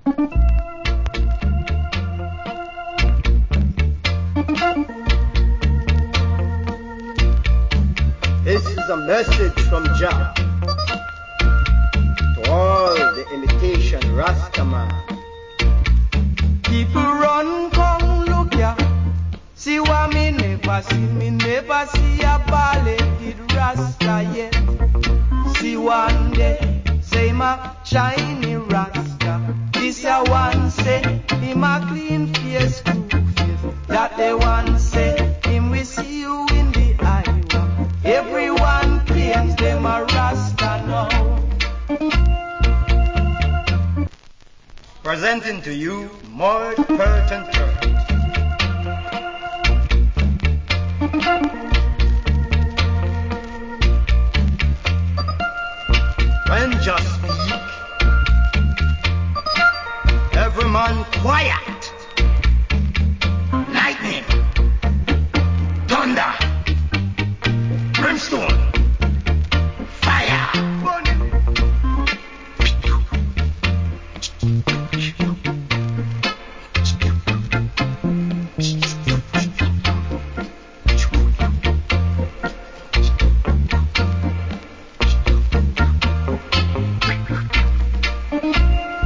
This is a message from Jah to all the imitation Rastaman. People run, come look ya. See what me never see a ballet Rasta yet. See one day, say my shiny Rasta. This a one say, him a clean face, cool face. That the one say, him we see you in the Iowa. Everyone claims them a Rasta now. Presenting to you Mort Curtain Church. When just speak, every man quiet. Lightning, thunder, brimstone, fire.